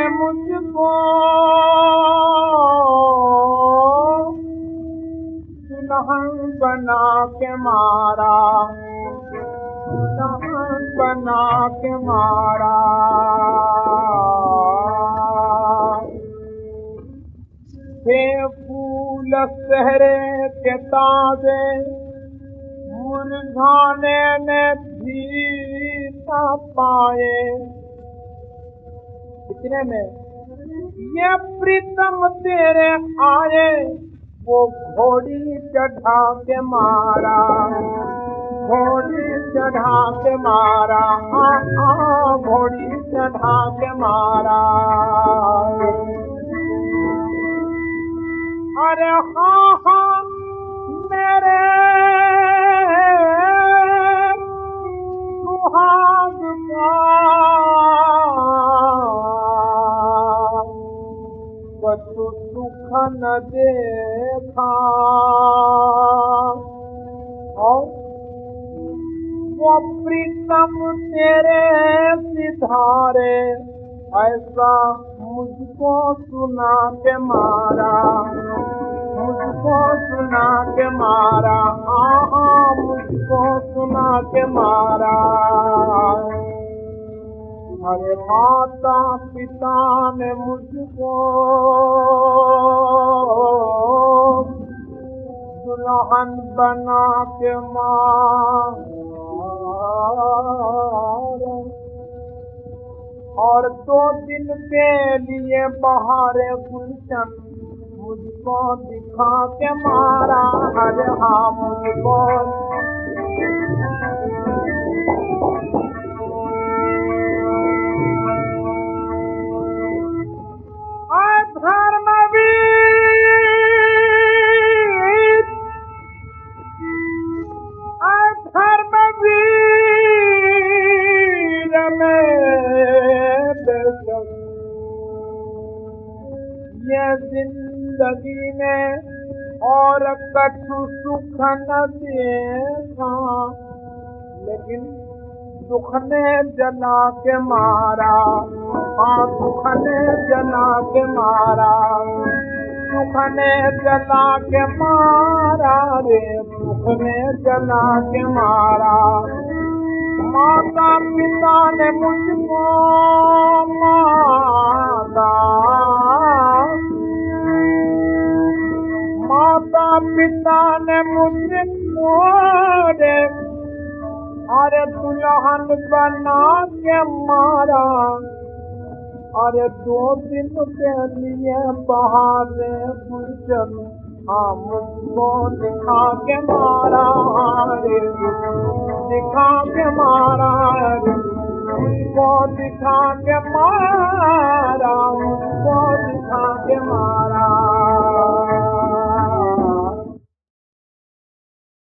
मुझको दुल्हन बना के मारा, दुल्हन बना के मारा। हे फूल सहरे के ताजे मुरझाने में भी ना पाए। इतने में ये प्रीतम तेरे आए, वो घोड़ी चढ़ा के मारा, घोड़ी चढ़ा के मारा, घोड़ी चढ़ा के मारा। अरे हाँ हाँ मेरे सुहाग का बचु सुख न देखा, और वो प्रीतम तेरे सिधारे ऐसा मुझको सुना के मारा, मुझको सुना के मारा, मुझको सुना के मारा। अरे माता पिता ने मुझको दुल्हन बना के मारा, और 2 दिन के लिए बहारे गुलशन मुझको दिखा के मारा। अरे हाँ मुझको ये जिंदगी में और कछु सुख न देखा, लेकिन दुख ने जला के मारा, दुख ने जला के मारा, दुख ने जला के मारा रे, दुख ने जला के मारा। माता पिता ने मुझको मारा, माता पिता ने मुझको रे अरे दुल्हन बना के मारा। अरे 2 दिन के लिए बहारे गुलशन मुझको दिखा के मारा, रे दिखा के मारा, मुझको दिखा के मारा।